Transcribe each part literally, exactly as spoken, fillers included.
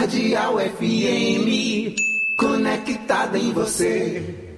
Cardeal F M, conectada em você.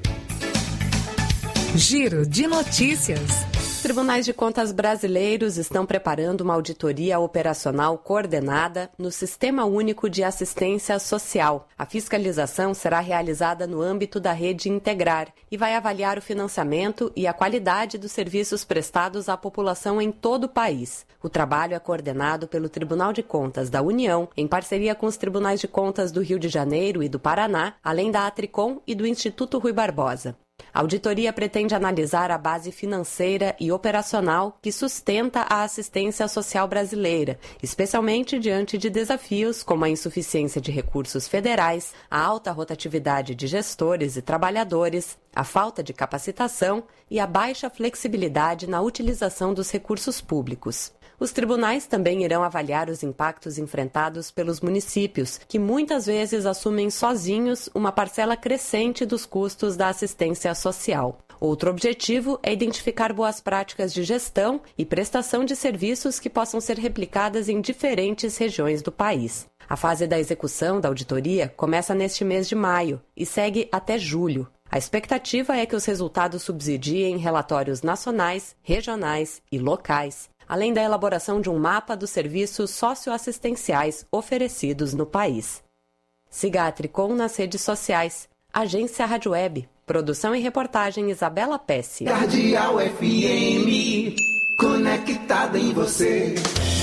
Giro de notícias. Os tribunais de contas brasileiros estão preparando uma auditoria operacional coordenada no Sistema Único de Assistência Social. A fiscalização será realizada no âmbito da rede Integrar e vai avaliar o financiamento e a qualidade dos serviços prestados à população em todo o país. O trabalho é coordenado pelo Tribunal de Contas da União, em parceria com os Tribunais de Contas do Rio de Janeiro e do Paraná, além da Atricom e do Instituto Rui Barbosa. A auditoria pretende analisar a base financeira e operacional que sustenta a assistência social brasileira, especialmente diante de desafios como a insuficiência de recursos federais, a alta rotatividade de gestores e trabalhadores, a falta de capacitação e a baixa flexibilidade na utilização dos recursos públicos. Os tribunais também irão avaliar os impactos enfrentados pelos municípios, que muitas vezes assumem sozinhos uma parcela crescente dos custos da assistência social. Outro objetivo é identificar boas práticas de gestão e prestação de serviços que possam ser replicadas em diferentes regiões do país. A fase da execução da auditoria começa neste mês de maio e segue até julho. A expectativa é que os resultados subsidiem relatórios nacionais, regionais e locais, além da elaboração de um mapa dos serviços socioassistenciais oferecidos no país. Siga a Tricom nas redes sociais. Agência Rádio Web. Produção e reportagem Isabela Pesce. Cardeal F M, conectada em você.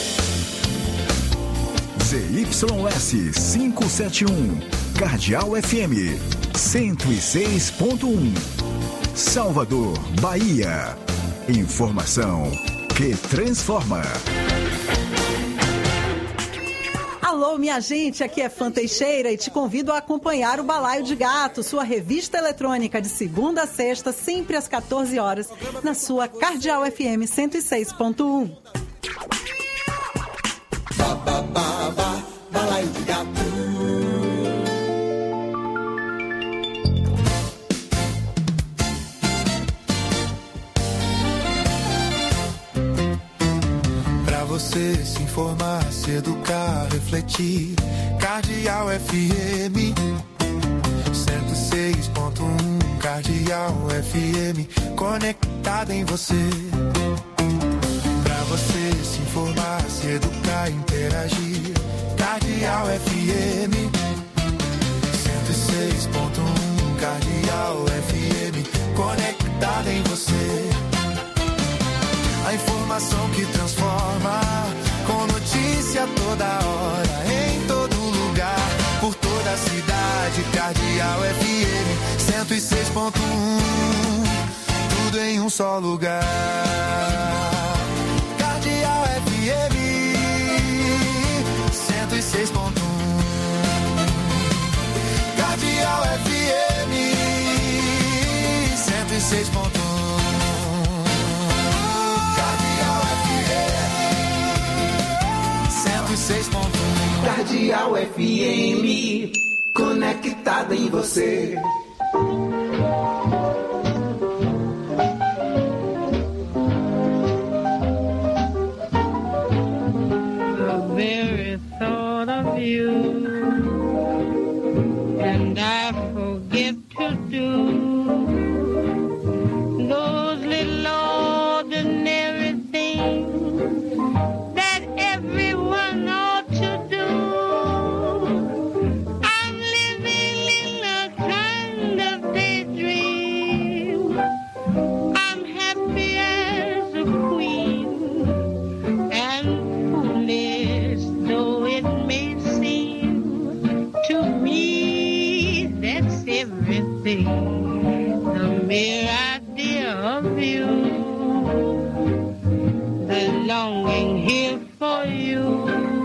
Z Y S quinhentos e setenta e um, Cardeal F M, cento e seis ponto um. Salvador, Bahia. Informação que transforma. Alô, minha gente, aqui é Fã Teixeira e te convido a acompanhar o Balaio de Gato, sua revista eletrônica de segunda a sexta, sempre às quatorze horas, na sua Cardeal F M cento e seis ponto um. Ba, ba, ba, ba, Balaio de Gato. Você se informar, se educar, refletir. Cardeal F M cento e seis ponto um. Cardeal F M, conectada em você. Pra você se informar, se educar, interagir. Cardeal F M cento e seis ponto um. Cardeal F M, conectada em você. A informação que transforma, com notícia toda hora, em todo lugar, por toda a cidade. Cardeal F M cento e seis ponto um, tudo em um só lugar. Cardeal F M cento e seis ponto um, Cardeal F M cento e seis ponto um. Cardeal F M, conectada em você. The very thought of you, and I forget to do those little ordinary things that everyone ought to do. I'm living in a kind of daydream. I'm happy as a queen, and foolish though it may seem to me, that's everything. The mere idea of you, the longing here for you.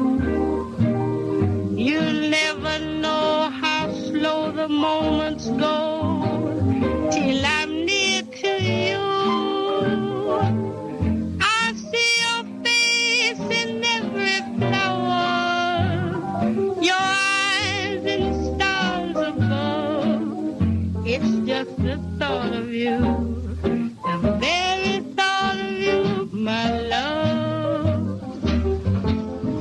You'll never know how slow the moments go till I'm near to you. I see your face in every flower, your eyes in stars above. It's just the thought of you, the very thought of you, my love.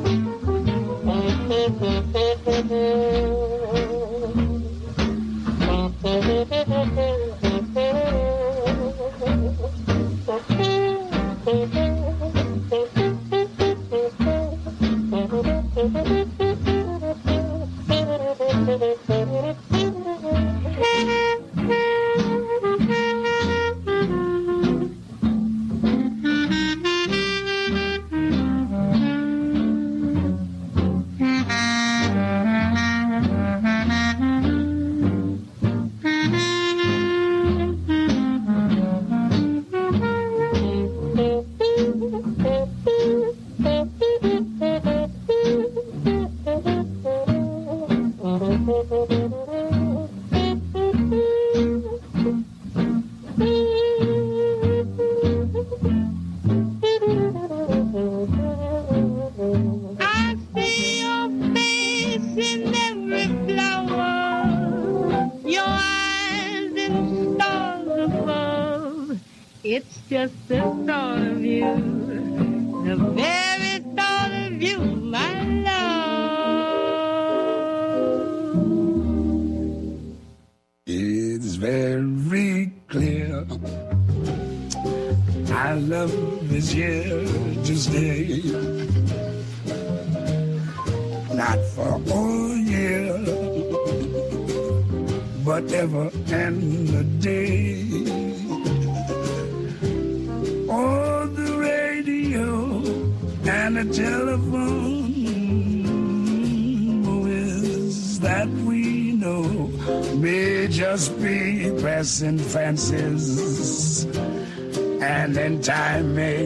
And fancies, and then time may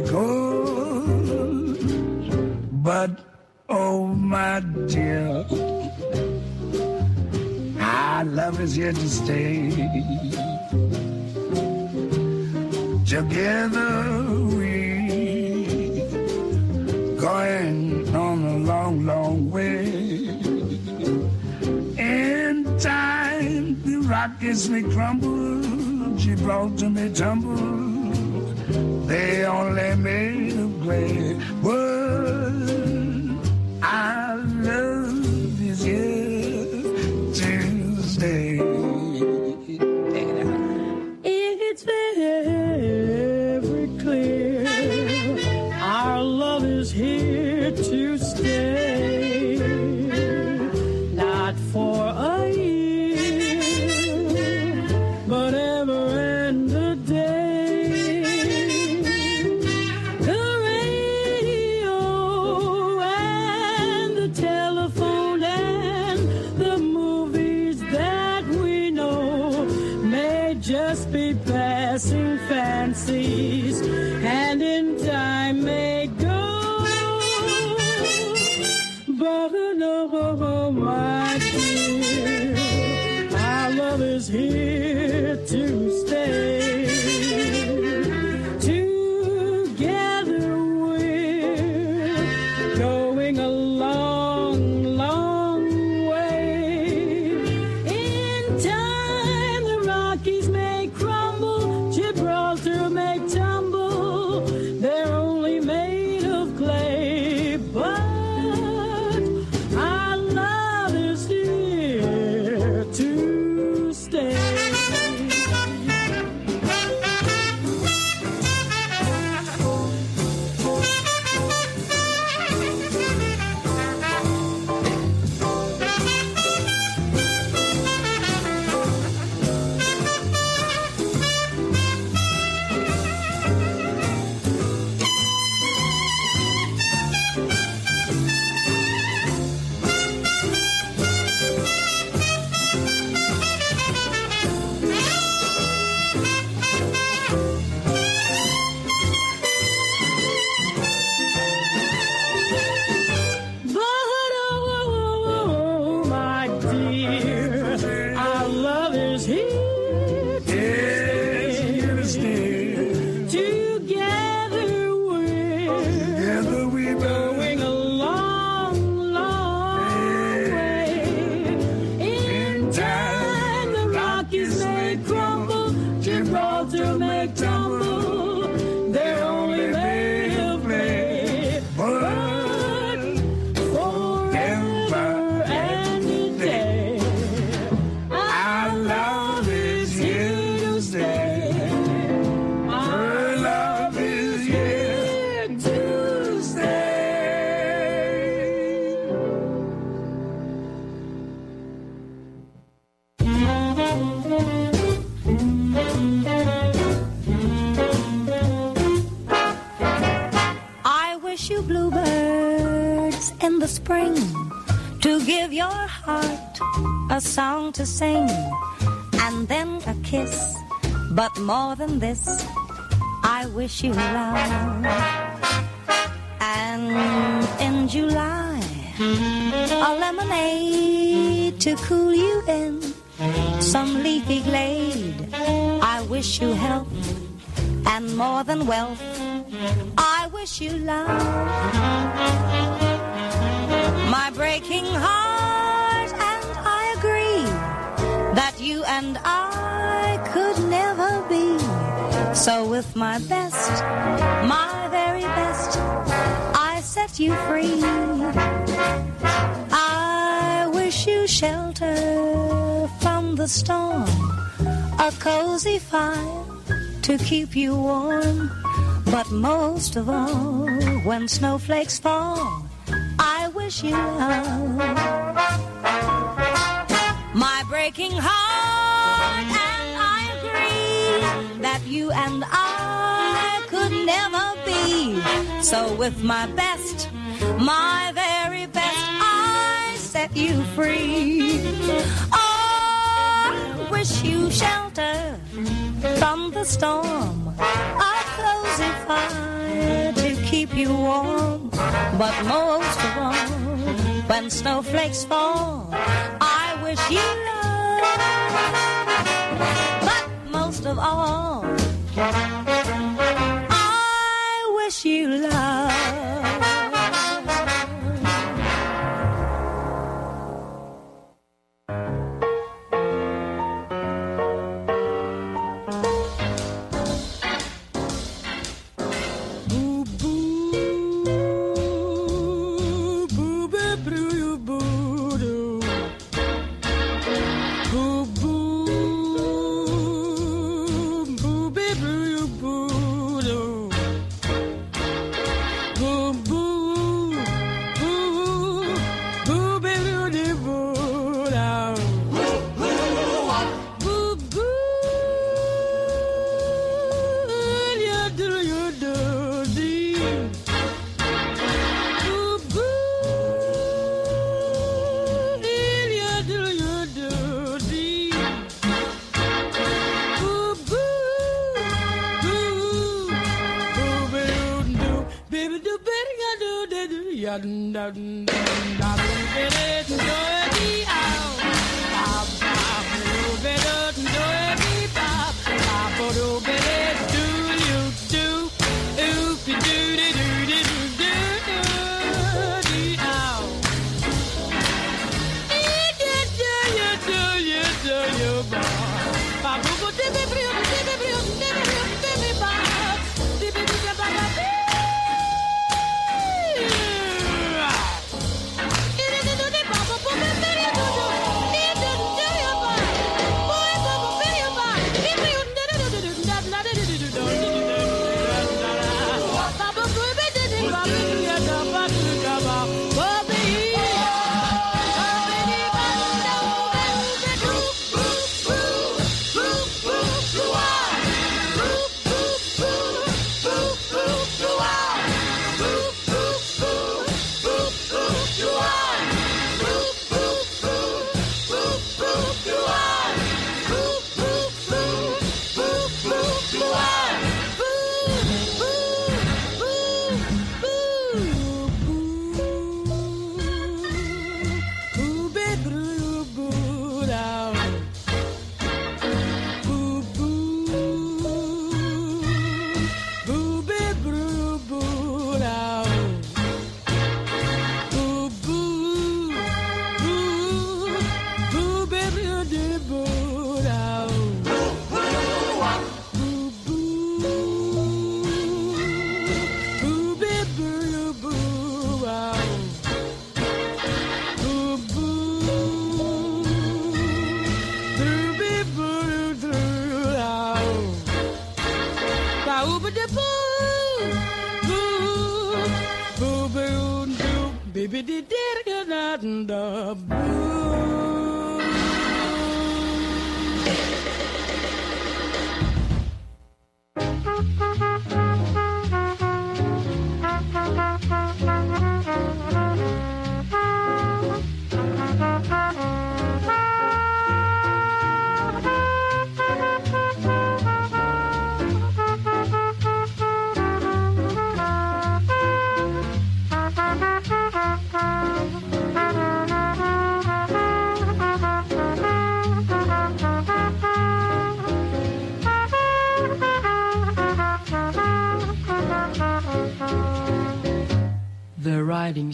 go, but oh my dear, our love is here to stay. Together we going on a long, long way. In time the Rockets may crumble, Gibraltar may tumble, they only made of clay. But our love is here to stay. It's very clear, our love is here to stay. Not for a year, but ever and a day. The radio and the telephone and the movies that we know may just be passing fancies, and in time may go. But no, my dear, our love is here to stay. Together we're going a long, long way. In time the Rockies may crumble, Gibraltar may tumble, they're only made of clay, but our love is here in the spring, to give your heart a song to sing, and then a kiss. But more than this, I wish you love. And in July, a lemonade to cool you in some leafy glade. I wish you health and more than wealth. I wish you love. My breaking heart and I agree that you and I could never be. So with my best, my very best, I set you free. I wish you shelter from the storm, a cozy fire to keep you warm. But most of all, when snowflakes fall, I wish you love. My breaking heart and I agree that you and I could never be. So with my best, my very best, I set you free. Oh, I wish you shelter from the storm, a cozy fire to keep you warm. But most of all, when snowflakes fall, I wish you love. But most of all, I wish you love.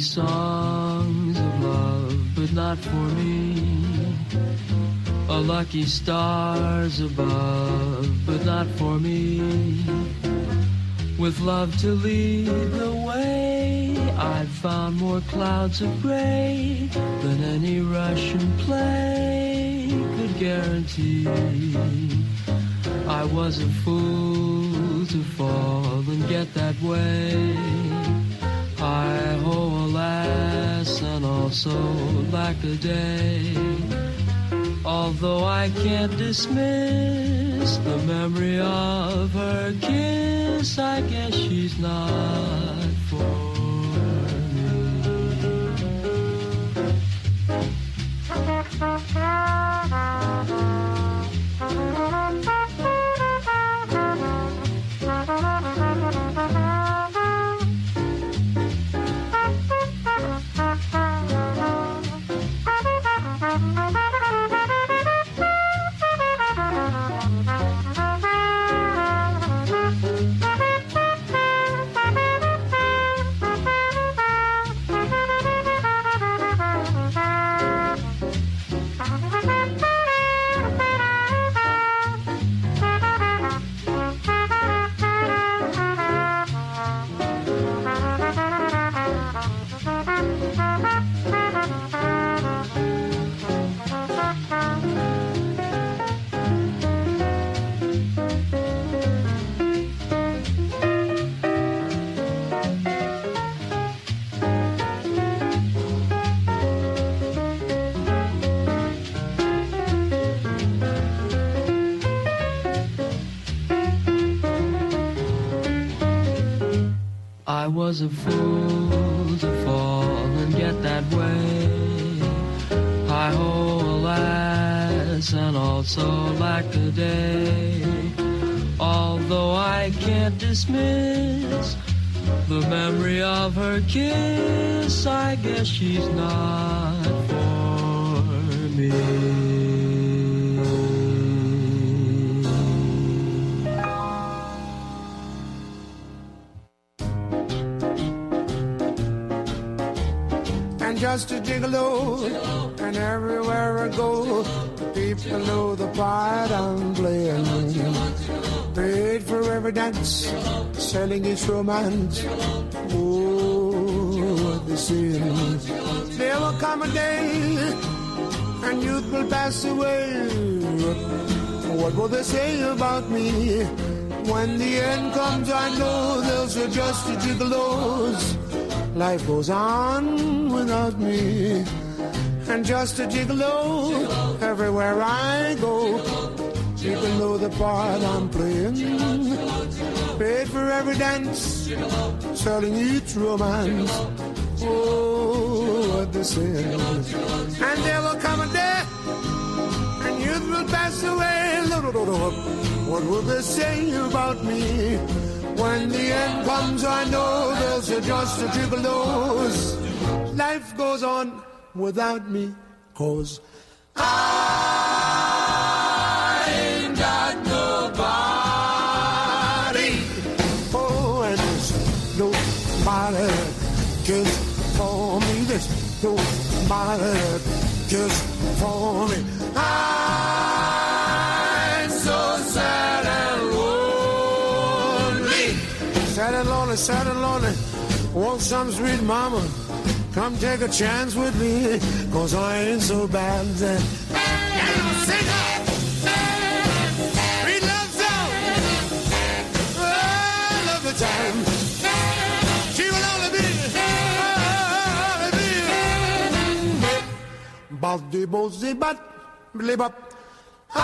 songs of love, but not for me. A lucky stars above, but not for me. With love to lead the way, I've found more clouds of gray than any Russian play could guarantee. I was a fool to fall and get that way. Hi-ho, alas, and also lack a day. Although I can't dismiss the memory of her kiss, I guess she's not for I was a fool to fall and get that way. Hi-ho, alas, and also lack a day. Although I can't dismiss the memory of her kiss, I guess she's not for me. Just a gigolo, gigolo, and everywhere I go, people know the part I'm playing. Paid for every dance, gigolo, selling each romance. Gigolo, oh, what they say. There will come a day, and youth will pass away. What will they say about me? When the end comes, I know they'll say just a gigolos. Life goes on without me, and just a gigolo, gigolo, everywhere I go. Gigolo, people know the part I'm playing. Gigolo, paid for every dance, gigolo, selling each romance. Gigolo, oh, what they say. Gigolo, and there will come a day, and youth will pass away. What will they say about me? When the end comes, I know there's just a gigolos. Life goes on without me, 'cause I ain't got nobody. Oh, and there's nobody just for me. There's nobody just for me. I'm so sad and sad and lonely, sad and lonely. Want some sweet mama, come take a chance with me, 'cause I ain't so bad. Sing up! Sweet love song! Oh, I love the time. She will only be, only be. Baldi bozi bat, blibop. I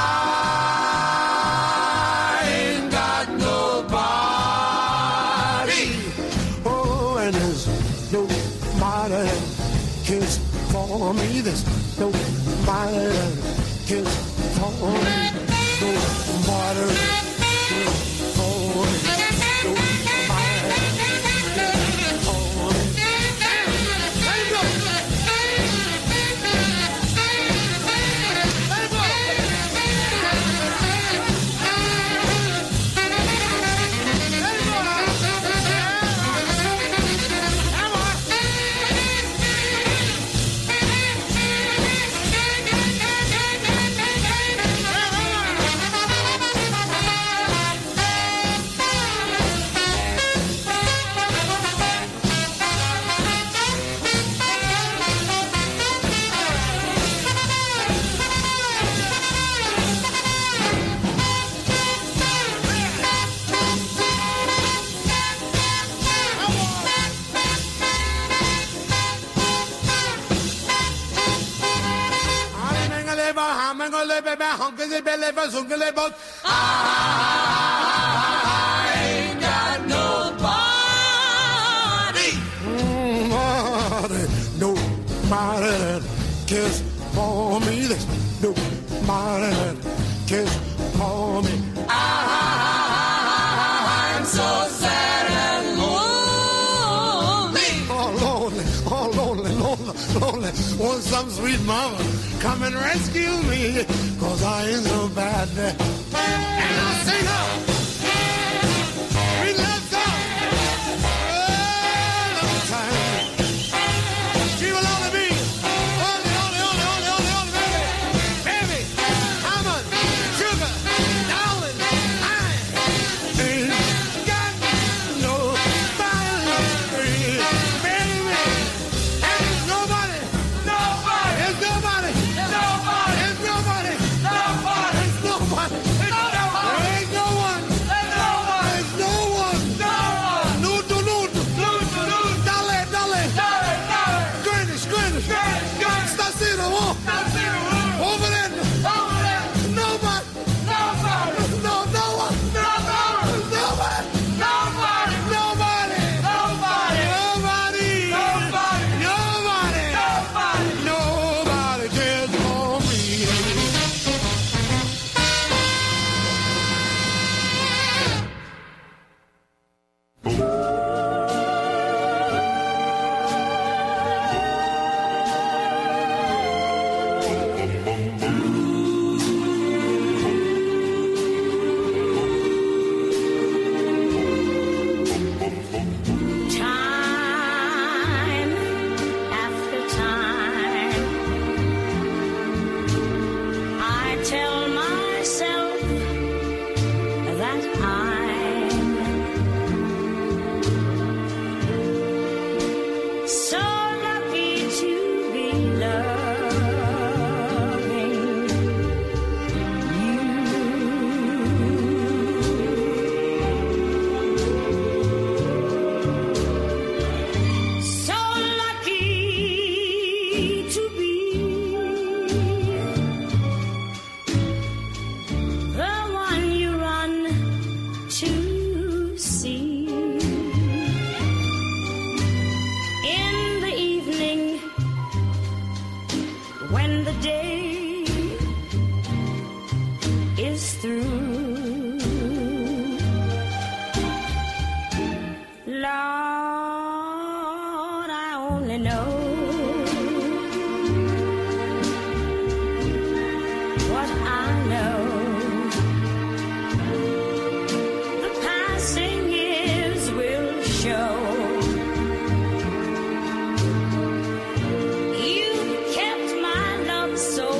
ain't got nobody. Nobody cares for me. There's nobody cares for me. Nobody cares for me. mangole baby, hunky belly, bazooky boat. I ain't got nobody. Nobody, nobody that cares for me. There's nobody that cares for me. I'm so sad and lonely. Oh, lonely, oh, lonely, lonely, lonely. Want some sweet mama come and rescue me, cause I ain't so bad. And I'll sing up. We love song. Oh, long time. She will only be only, only, only, only, only, only, baby. Baby, almond, sugar, darling, I ain't got nobody, baby. And there's nobody, nobody, there's nobody, nobody, there's nobody, nobody, there's nobody, there's nobody, there's no one, there's no one, there's no one, no one, nudo, nudo, nudo, nudo, dale, dale, dale, dale, Greenwich, Greenwich, Greenwich, Greenwich, Stasino, oh, Stasino, over there, over there, nobody, nobody, no, no one, no, no, nobody, nobody, nobody, nobody, nobody, nobody, nobody, nobody, nobody cares for me. Time after time, I tell myself that I'm so lucky to be loving you. So lucky to be the one you run to see in the evening when the day is through. Lord, I only know what I know. The passing years will show. You kept my love so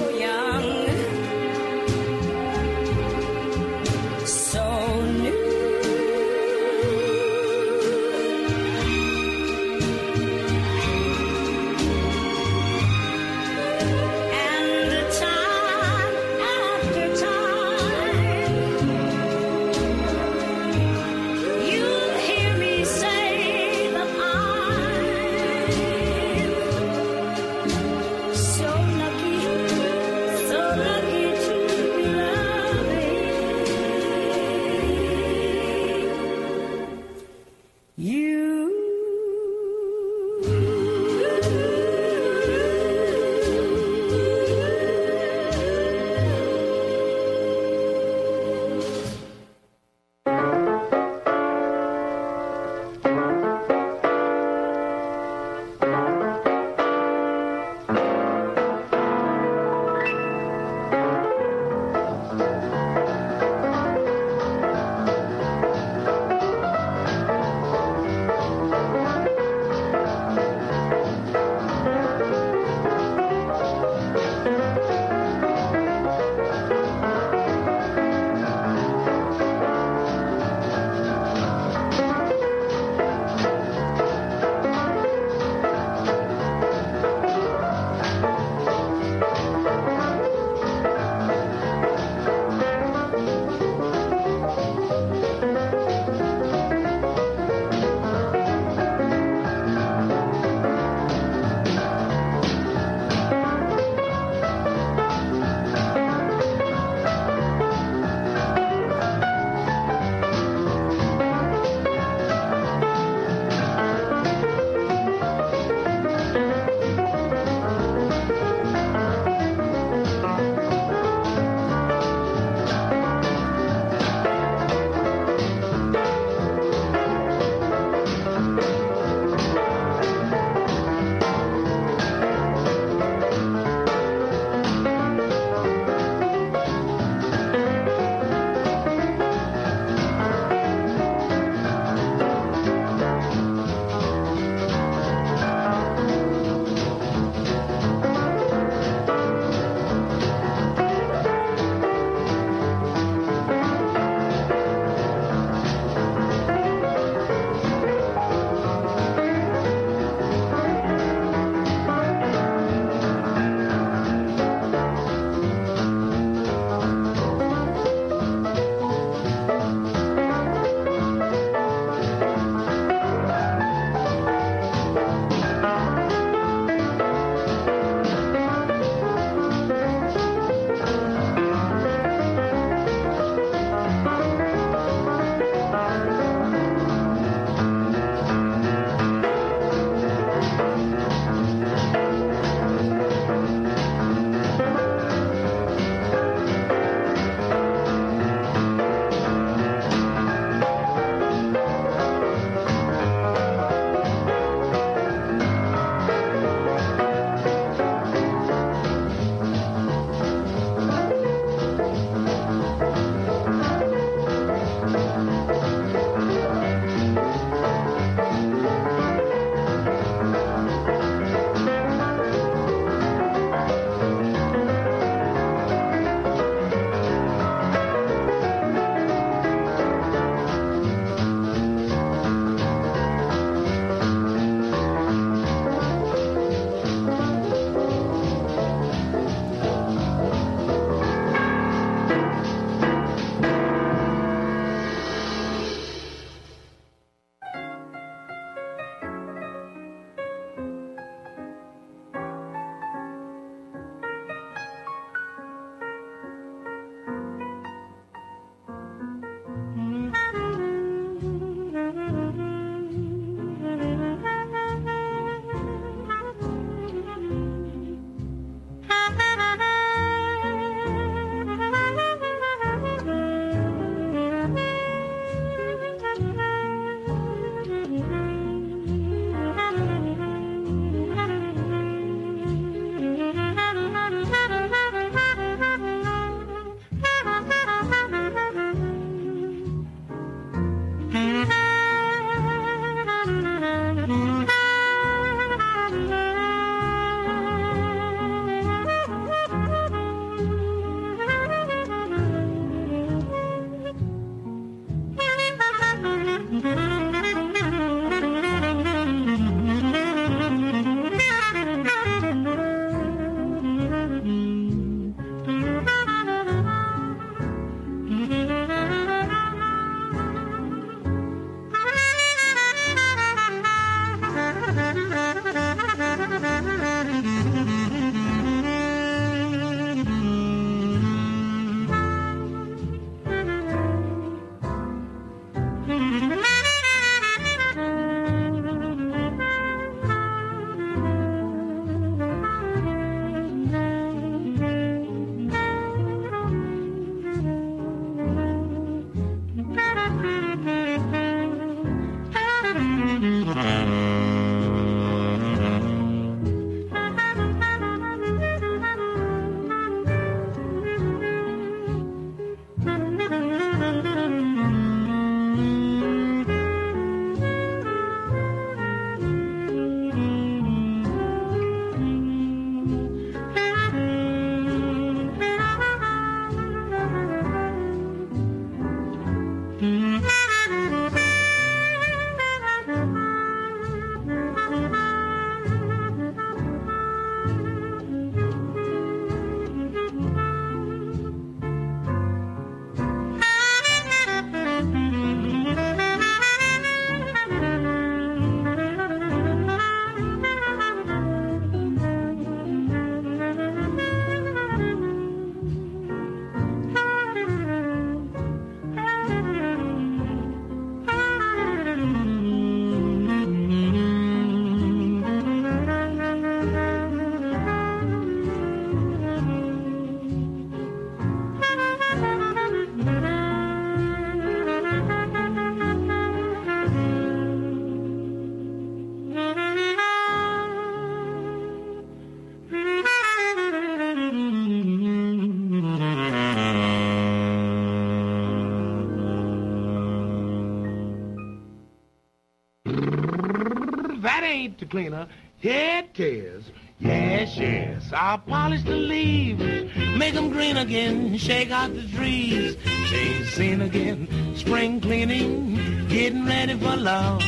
ain't the cleaner. Here it is. Yes, yes. I'll polish the leaves, make them green again, shake out the trees, change scene again, spring cleaning, getting ready for love.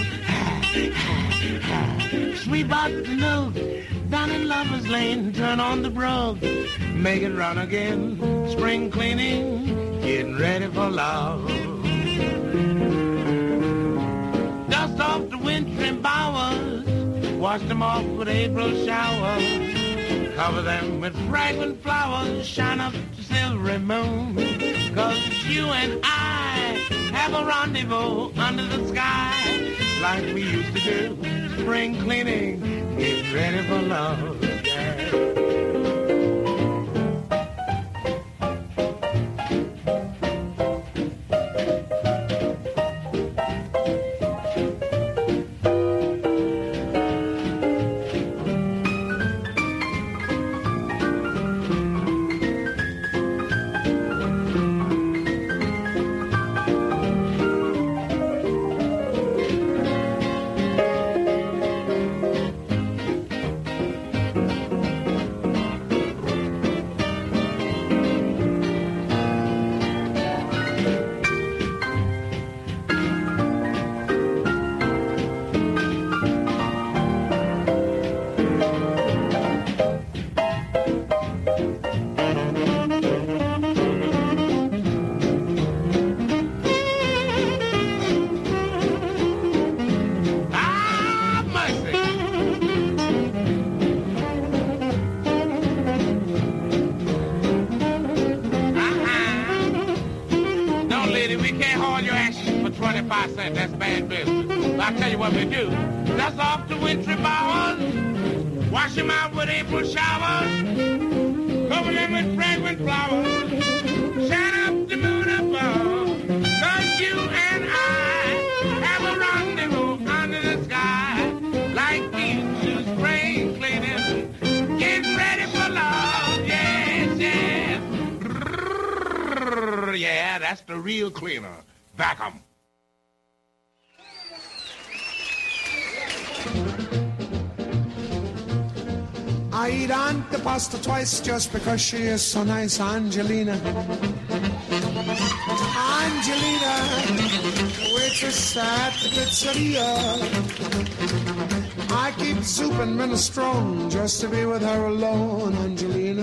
Sweep out the nook, down in Lover's Lane, turn on the brook, make it run again, spring cleaning, getting ready for love. Dust off the wintry bowers, wash them off with April showers, cover them with fragrant flowers, shine up the silvery moon, 'cause you and I have a rendezvous under the sky, like we used to do, spring cleaning, get ready for love. Yeah. That's bad business. I'll tell you what we do. Dust off the wintry bowers, wash them out with April showers, cover them with fragrant flowers, shine up the moon above, 'cause you and I have a rendezvous under the sky, like these spring cleaning, get ready for love, yes, yes. Yeah, that's the real cleaner. Back 'em. I eat Aunt the pasta twice just because she is so nice, Angelina. Angelina, waitress at the pizzeria. I keep soup and minestrone just to be with her alone, Angelina.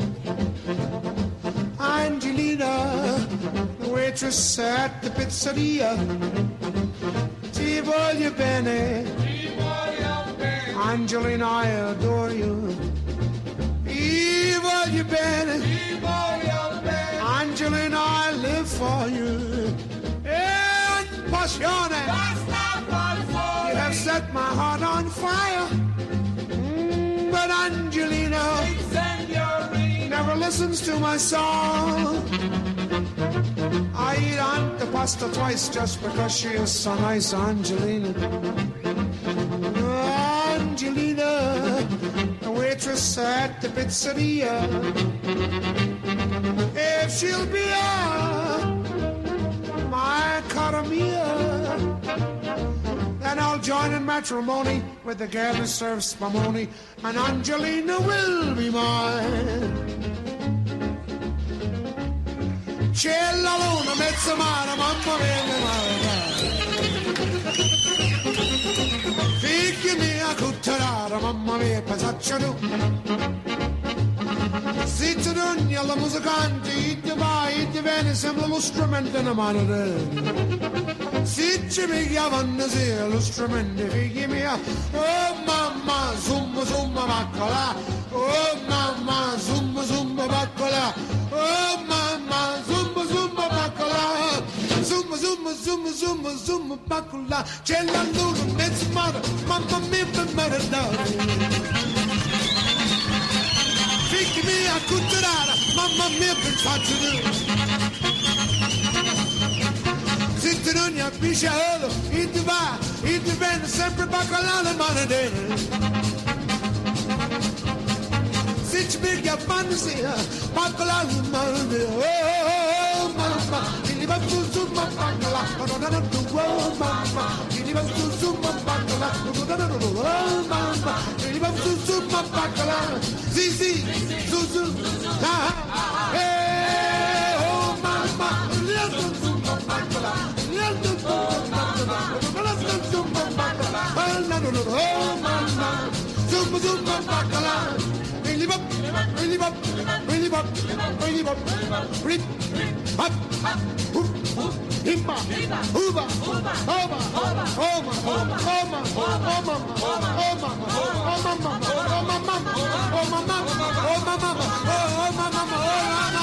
Angelina, waitress at the pizzeria. Ti voglio bene. Angelina, I adore you. I voglio bene. Angelina, I live for you. And passione. You have set my heart on fire. Mm, but Angelina never listens to my song. I eat Aunt the pasta twice just because she is so nice, Angelina. Angelina, the waitress at the pizzeria. If she'll be on my cara mia, then I'll join in matrimony with the girl who serves spumoni, and Angelina will be mine. C'è la luna, mezza mano, mamma mia, figli mia cutterara, mamma mia, pasaccia tu. Se ti dogni alla musicante, ti vai, ti viene, sembra lo strumento in mano te. Se ci pigliavano sì, lo strumento, figli mia, oh mamma, zumba, zumba, baccola, oh mamma, zumba, zumba, baccola, oh mamma, zumba, zumba, baccola, zumba, zumba, zumba, zumba, zumba, baccola, c'è la luna, mezzo mare, mamma mia, per mare figli mia cutterara, mamma mia che faccio tu. Se ti non ne pisciato, e ti va, e ti viene sempre bacalà le mani dentro. Se ci piglia fantasia, bacalà le mani dentro. Oh mama, Billy Bob Susu Mapangala, oh mama, Billy Bob Susu Mapangala, oh mama, Billy Bob Susu Mapangala, Zizi, Susu, ha ha, hey, oh mama, Susu Mapangala, oh mama, Susu Mapangala, Billy Bob, Billy Bob, Billy Bob, Billy Bob, Rip, Hop, Hoop, Himba, Hooba, Hoba, Hoba, Homa, Homa, Homa, Homa, Homa, Homa, Homa, Homa, Homa, Homa,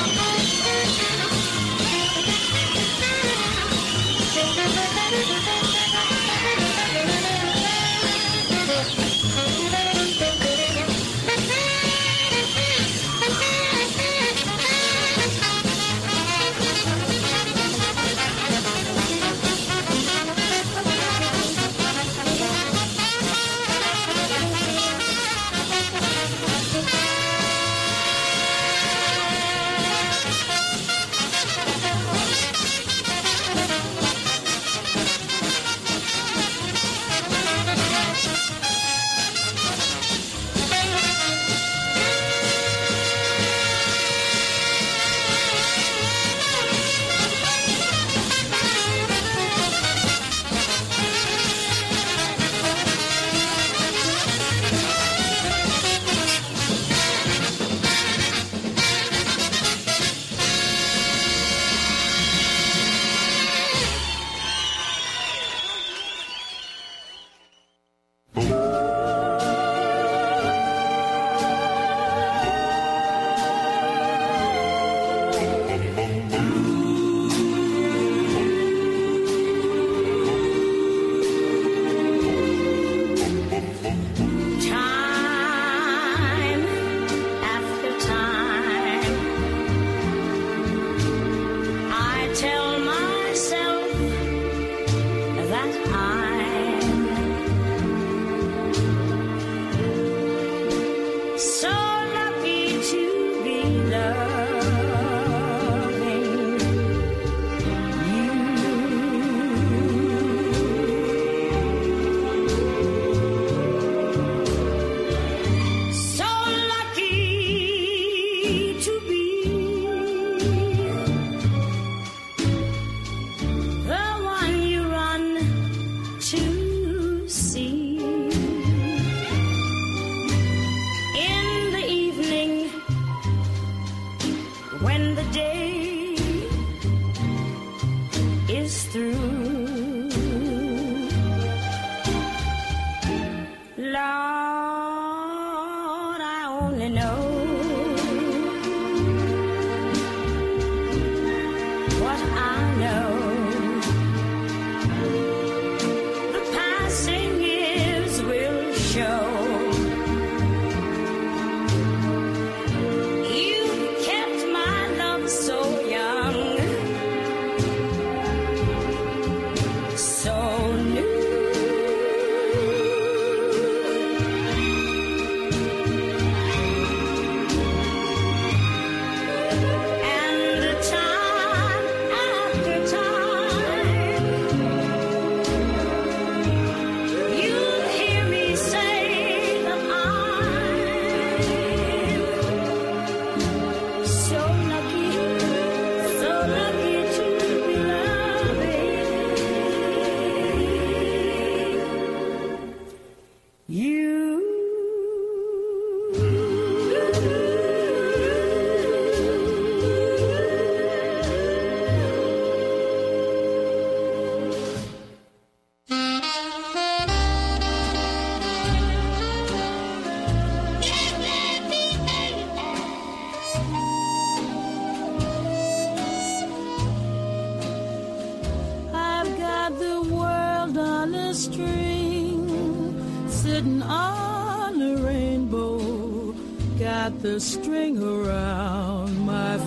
The string around my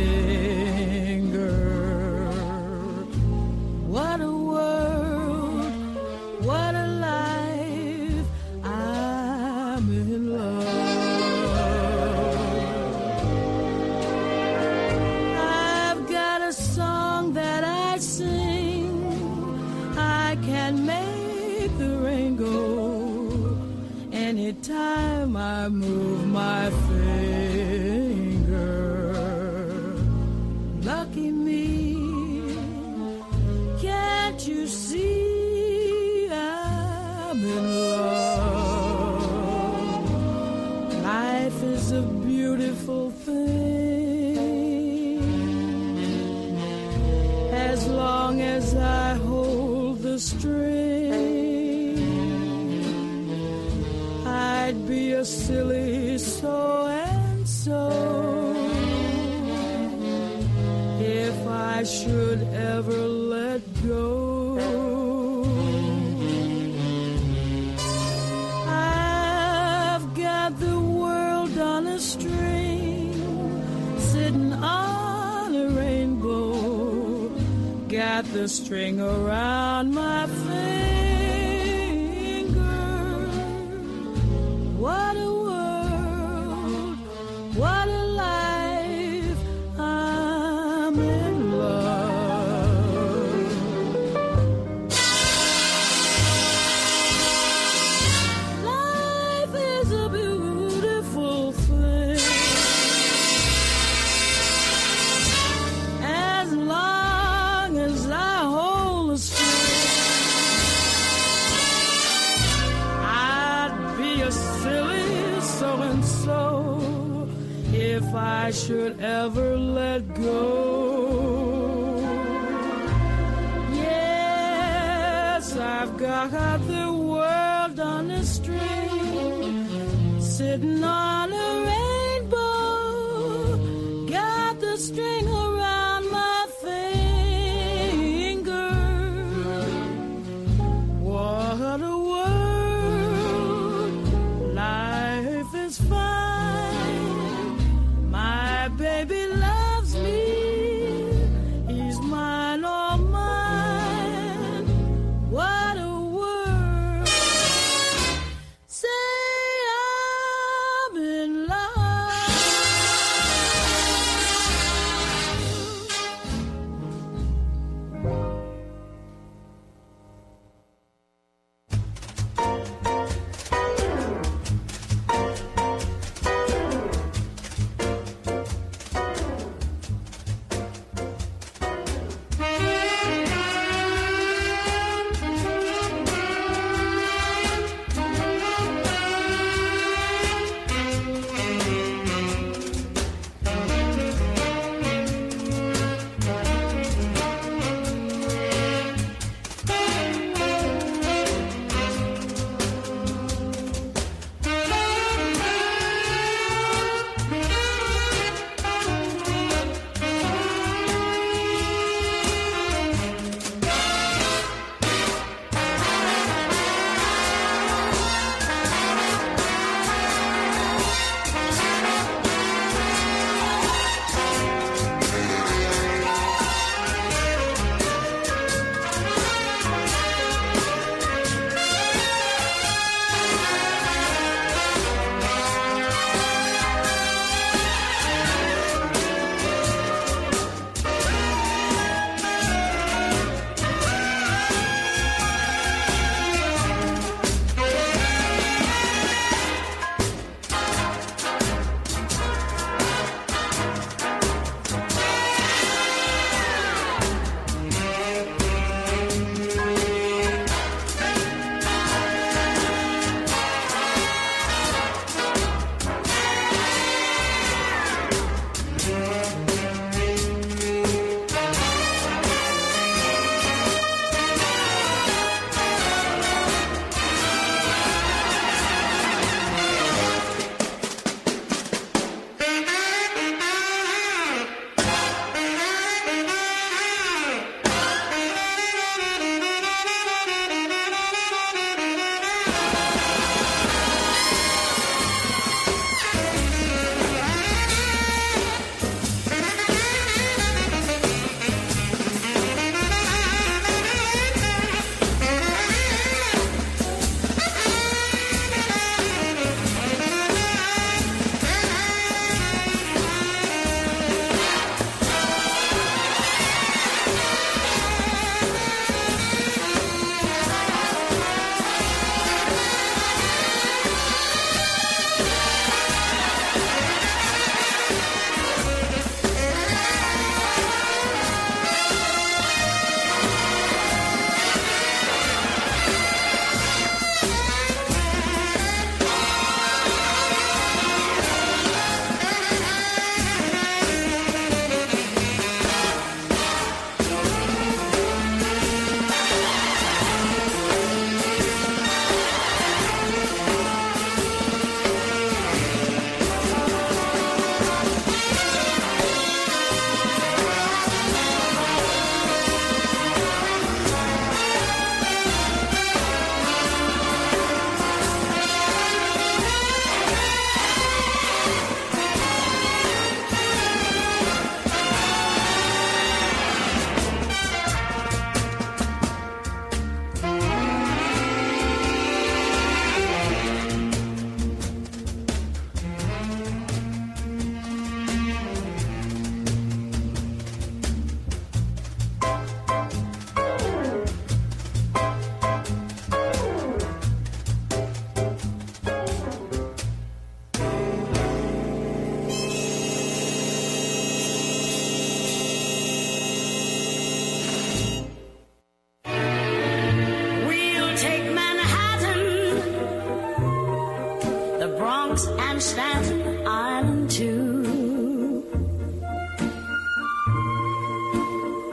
finger. What a world, what a life, I'm in love. I've got Life is a beautiful thing as long as I hold the string. I'd be a silly so and so if I should ever let go. I've got the world on a string, sitting on a rainbow, got the string around my finger. What a world, what a life, I'm in love. Life is a beautiful thing as long as I hold a string. I'd be a silly so-and-so if I should ever let go. Yes, I've got the world on a string, sitting on a rainbow, got the string around my finger. What a world, life is fine. My baby loves me, he's mine, all mine. What a world, say I'm in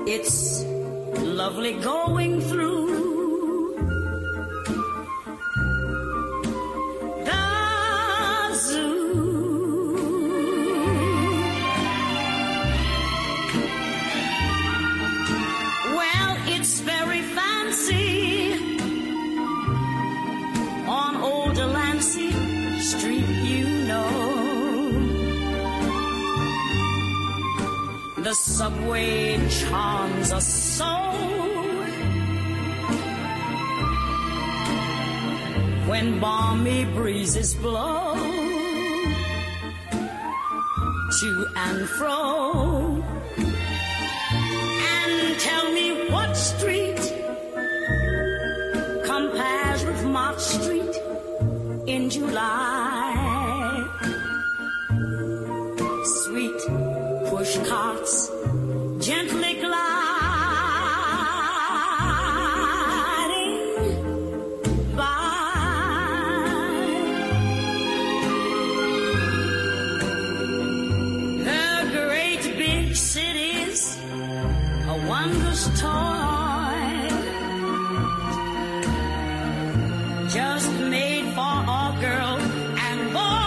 It's lovely going through the zoo. Well, it's very fancy on Old Delancey Street, you know. The subway charms us so. When balmy breezes blow to and fro. And tell me what street compares with Mott Street in July. Sweet push carts gently gliding by. The great big cities, a wondrous toy, just made for a girl and boy.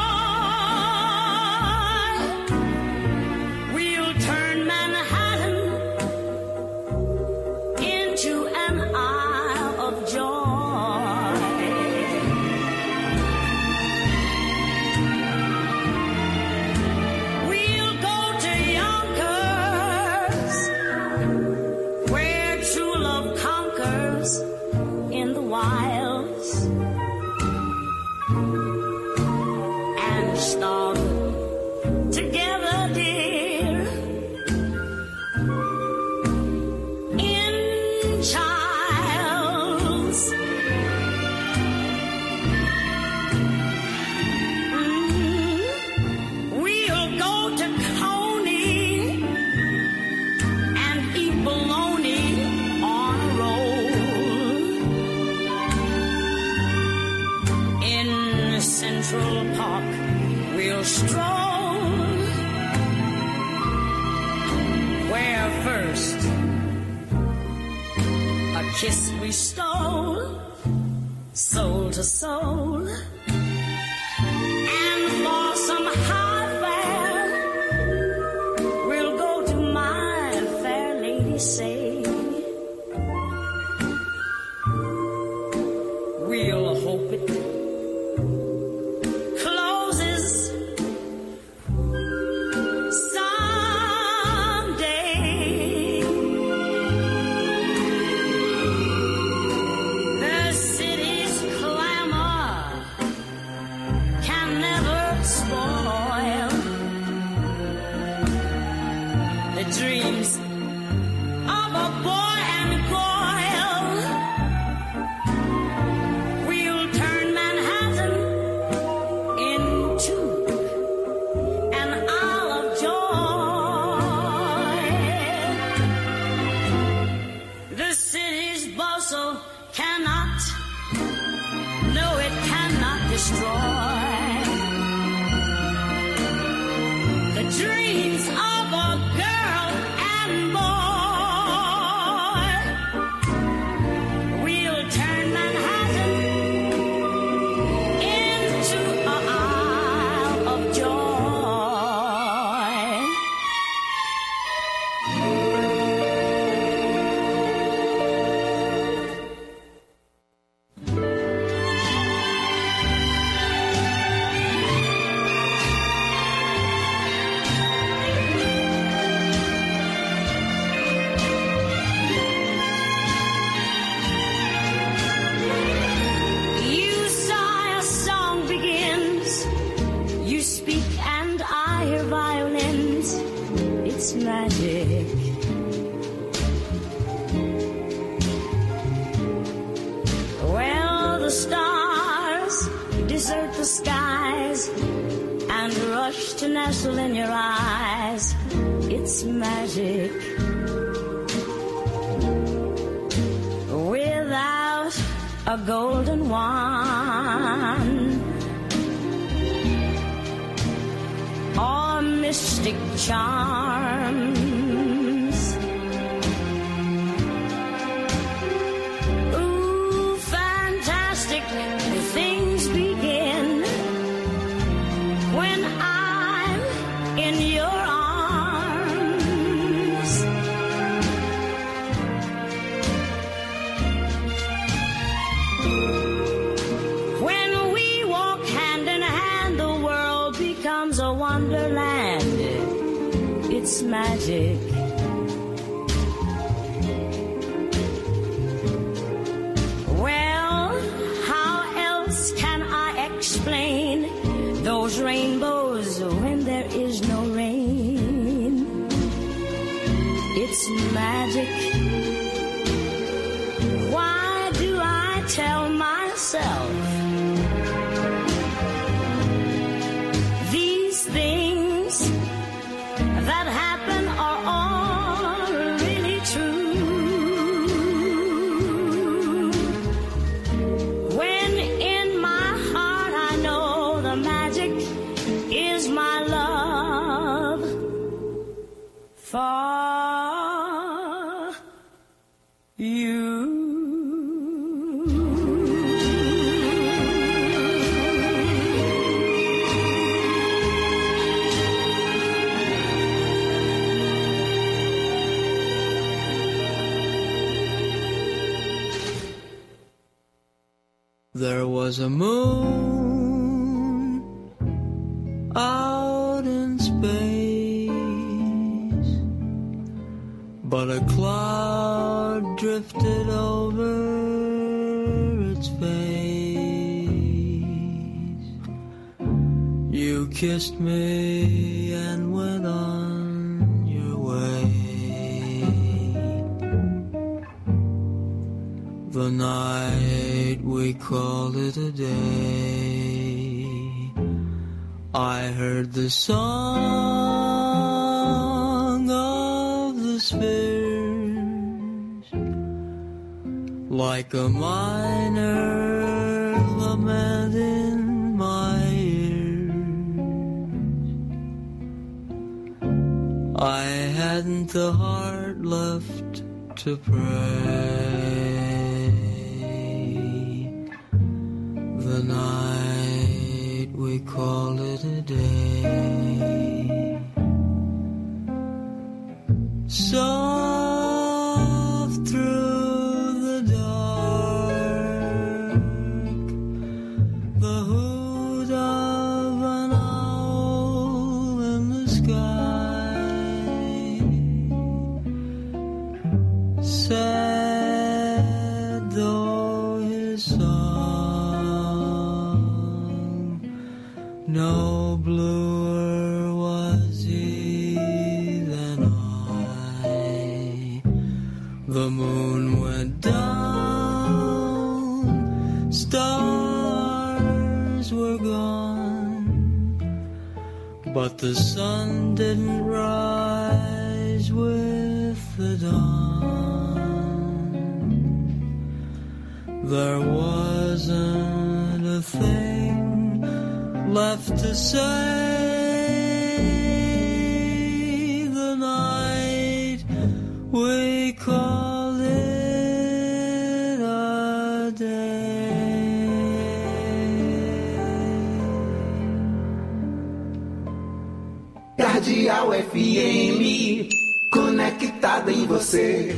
Kiss we stole, soul to soul, and for some high fare, we'll go to my fair lady say. We'll hope it closes someday. The city's clamor can never spoil the dreams of a boy and girl. We'll turn Manhattan into an isle of joy. The city's bustle cannot, no, it cannot destroy the dreams of a girl and boy. We'll turn Manhattan into an isle of joy. You sigh, a song begins. You speak and I hear violins. It's magic. Well, the stars desert the skies and rush to nestle in your eyes. It's magic. Without a golden wand or mystic charms, wonderland. It's magic. Well, how else can I explain those rainbows when there is no rain? It's magic. Why do I tell myself these things that happen are all really true? When in my heart I know the magic is my love for you. There was a moon out in space, but a cloud drifted over its face. You kissed me and went on your way. The night we called it a day. I heard the song of the spheres, like a minor lament in my ears. I hadn't the heart left to pray. The night we called it a day. Soft through the dark, the hoot of an owl in the sky. Sad though his song, no bluer was he than I. The moon went down, stars were gone, but the sun didn't rise with the dawn. There wasn't a thing left to say. The night we called it a day. Cardeal F M, conectado em você.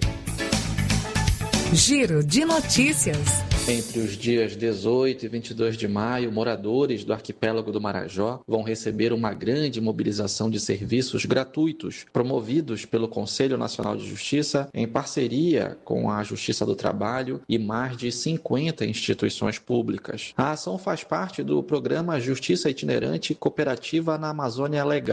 Giro de notícias. Entre os dias dezoito e vinte e dois de maio, moradores do arquipélago do Marajó vão receber uma grande mobilização de serviços gratuitos promovidos pelo Conselho Nacional de Justiça em parceria com a Justiça do Trabalho e mais de cinquenta instituições públicas. A ação faz parte do programa Justiça Itinerante Cooperativa na Amazônia Legal,